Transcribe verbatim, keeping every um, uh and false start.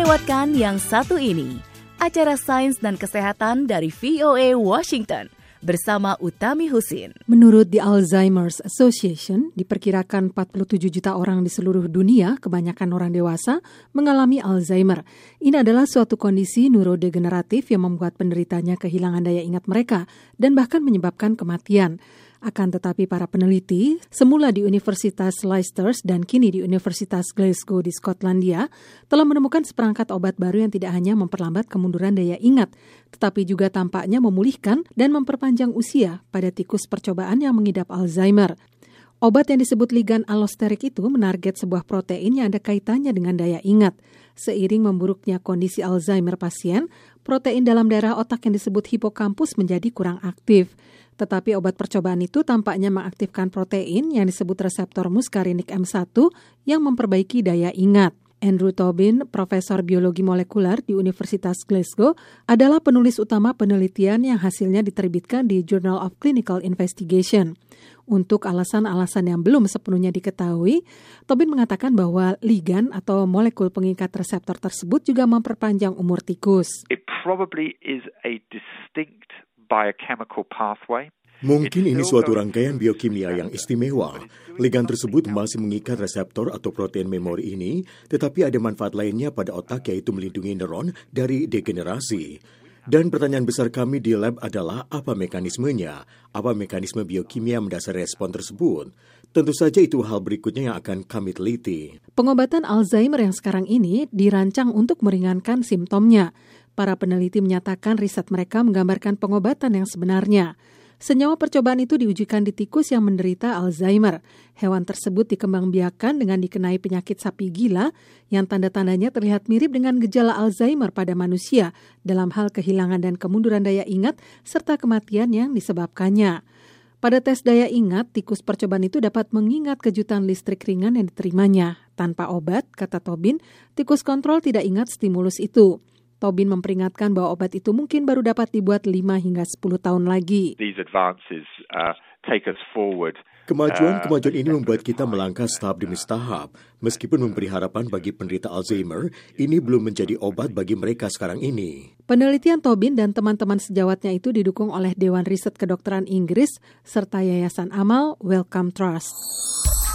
lewatkan yang satu ini, acara Sains dan Kesehatan dari V O A Washington bersama Utami Husin. Menurut The Alzheimer's Association, diperkirakan empat puluh tujuh juta orang di seluruh dunia, kebanyakan orang dewasa, mengalami Alzheimer. Ini adalah suatu kondisi neurodegeneratif yang membuat penderitanya kehilangan daya ingat mereka dan bahkan menyebabkan kematian. Akan tetapi para peneliti, semula di Universitas Leicester dan kini di Universitas Glasgow di Skotlandia, telah menemukan seperangkat obat baru yang tidak hanya memperlambat kemunduran daya ingat, tetapi juga tampaknya memulihkan dan memperpanjang usia pada tikus percobaan yang mengidap Alzheimer. Obat yang disebut ligan allosterik itu menarget sebuah protein yang ada kaitannya dengan daya ingat. Seiring memburuknya kondisi Alzheimer pasien, protein dalam darah otak yang disebut hipokampus menjadi kurang aktif. Tetapi obat percobaan itu tampaknya mengaktifkan protein yang disebut reseptor muskarinik M satu yang memperbaiki daya ingat. Andrew Tobin, profesor biologi molekuler di Universitas Glasgow, adalah penulis utama penelitian yang hasilnya diterbitkan di Journal of Clinical Investigation. Untuk alasan-alasan yang belum sepenuhnya diketahui, Tobin mengatakan bahwa ligan atau molekul pengikat reseptor tersebut juga memperpanjang umur tikus. It probably is a distinct biochemical pathway. Mungkin ini suatu rangkaian biokimia yang istimewa. Ligan tersebut masih mengikat reseptor atau protein memori ini, tetapi ada manfaat lainnya pada otak yaitu melindungi neuron dari degenerasi. Dan pertanyaan besar kami di lab adalah apa mekanismenya? Apa mekanisme biokimia mendasari respon tersebut? Tentu saja itu hal berikutnya yang akan kami teliti. Pengobatan Alzheimer yang sekarang ini dirancang untuk meringankan simptomnya. Para peneliti menyatakan riset mereka menggambarkan pengobatan yang sebenarnya. Senyawa percobaan itu diujikan di tikus yang menderita Alzheimer. Hewan tersebut dikembangbiakan dengan dikenai penyakit sapi gila yang tanda-tandanya terlihat mirip dengan gejala Alzheimer pada manusia dalam hal kehilangan dan kemunduran daya ingat serta kematian yang disebabkannya. Pada tes daya ingat, tikus percobaan itu dapat mengingat kejutan listrik ringan yang diterimanya. Tanpa obat, kata Tobin, tikus kontrol tidak ingat stimulus itu. Tobin memperingatkan bahwa obat itu mungkin baru dapat dibuat lima hingga sepuluh tahun lagi. These advances uh, take us forward. Kemajuan-kemajuan ini membuat kita melangkah tahap demi tahap. Meskipun memberi harapan bagi penderita Alzheimer, ini belum menjadi obat bagi mereka sekarang ini. Penelitian Tobin dan teman-teman sejawatnya itu didukung oleh Dewan Riset Kedokteran Inggris serta Yayasan Amal Wellcome Trust.